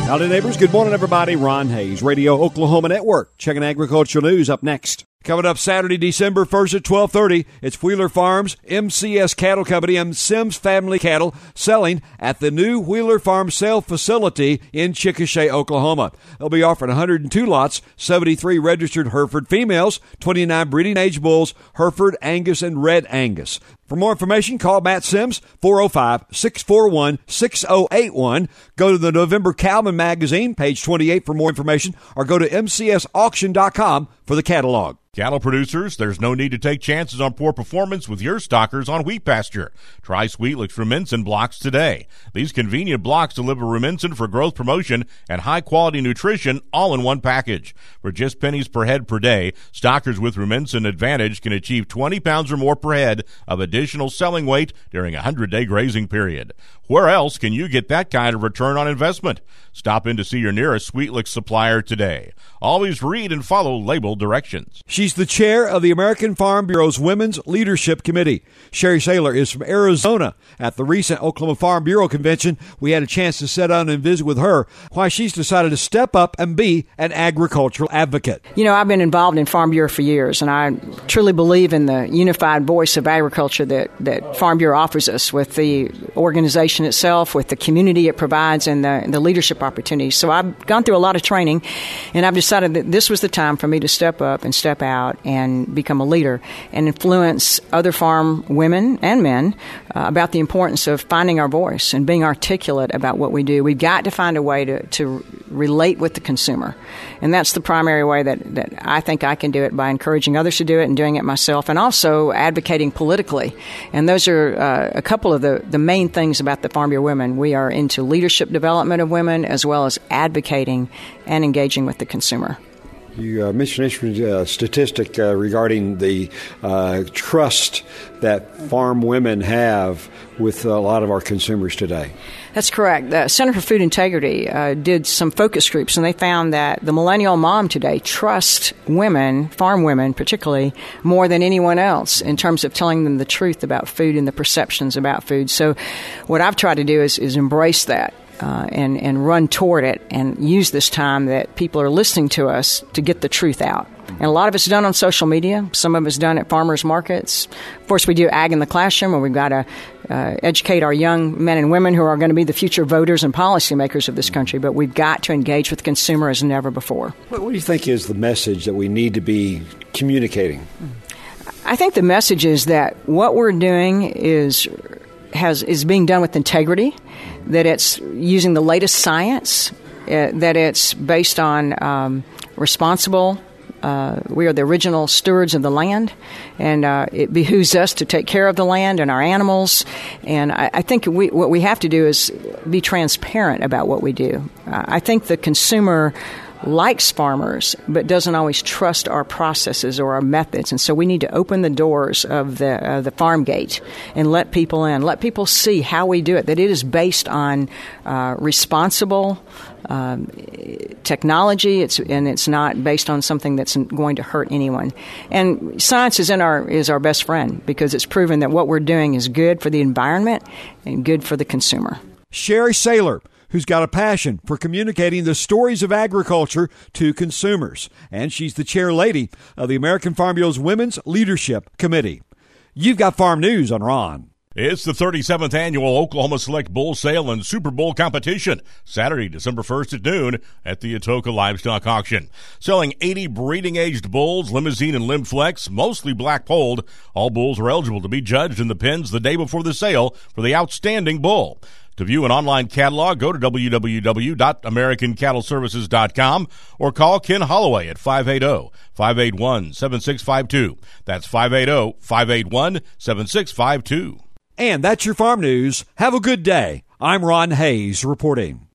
Howdy, neighbors. Good morning, everybody. Ron Hayes, Radio Oklahoma Network. Checking agricultural news up next. Coming up Saturday, December 1st at 12:30, it's Wheeler Farms, MCS Cattle Company, and Sims Family Cattle selling at the new Wheeler Farm sale facility in Chickasha, Oklahoma. They'll be offering 102 lots, 73 registered Hereford females, 29 breeding age bulls, Hereford, Angus, and Red Angus. For more information, call Matt Sims, 405-641-6081. Go to the November Cowman Magazine, page 28 for more information, or go to mcsauction.com for the catalog. Cattle producers, there's no need to take chances on poor performance with your stockers on wheat pasture. Try Sweetlix Rumensin blocks today. These convenient blocks deliver Rumensin for growth promotion and high-quality nutrition all in one package. For just pennies per head per day, stockers with Rumensin Advantage can achieve 20 pounds or more per head of additional selling weight during a 100-day grazing period. Where else can you get that kind of return on investment? Stop in to see your nearest Sweetlix supplier today. Always read and follow label directions. She's the chair of the American Farm Bureau's Women's Leadership Committee. Sherry Saylor is from Arizona. At the recent Oklahoma Farm Bureau convention, we had a chance to sit down and visit with her why she's decided to step up and be an agricultural advocate. You know, I've been involved in Farm Bureau for years, and I truly believe in the unified voice of agriculture that Farm Bureau offers us with the organization itself, with the community it provides, and the leadership opportunities. So I've gone through a lot of training, and I've decided that this was the time for me to step up and step out and become a leader and influence other farm women and men about the importance of finding our voice and being articulate about what we do. We've got to find a way to relate with the consumer. And that's the primary way that I think I can do it, by encouraging others to do it and doing it myself, and also advocating politically. And those are a couple of the main things about the Farm Bureau Women. We are into leadership development of women as well as advocating and engaging with the consumer. You mentioned an interesting statistic regarding the trust that farm women have with a lot of our consumers today. That's correct. The Center for Food Integrity did some focus groups, and they found that the millennial mom today trusts women, farm women particularly, more than anyone else in terms of telling them the truth about food and the perceptions about food. So what I've tried to do is embrace that. And run toward it and use this time that people are listening to us to get the truth out. And a lot of it's done on social media. Some of it's done at farmers markets. Of course, we do Ag in the Classroom, where we've got to educate our young men and women who are going to be the future voters and policymakers of this country. But we've got to engage with the consumer as never before. What do you think is the message that we need to be communicating? I think the message is that what we're doing is being done with integrity, that it's using the latest science, that it's based on responsible. We are the original stewards of the land, and it behooves us to take care of the land and our animals. And I think what we have to do is be transparent about what we do. I think the consumer likes farmers, but doesn't always trust our processes or our methods. And so we need to open the doors of the farm gate and let people in, let people see how we do it, that it is based on responsible technology, and it's not based on something that's going to hurt anyone. And science is our best friend, because it's proven that what we're doing is good for the environment and good for the consumer. Sherry Saylor, who's got a passion for communicating the stories of agriculture to consumers. And she's the chair lady of the American Farm Bureau's Women's Leadership Committee. You've got farm news on Ron. It's the 37th annual Oklahoma Select Bull Sale and Super Bowl competition, Saturday, December 1st at noon at the Atoka Livestock Auction. Selling 80 breeding-aged bulls, limousine and limb flex, mostly black-polled. All bulls are eligible to be judged in the pens the day before the sale for the outstanding bull. To view an online catalog, go to www.americancattleservices.com or call Ken Holloway at 580-581-7652. That's 580-581-7652. And that's your farm news. Have a good day. I'm Ron Hayes reporting.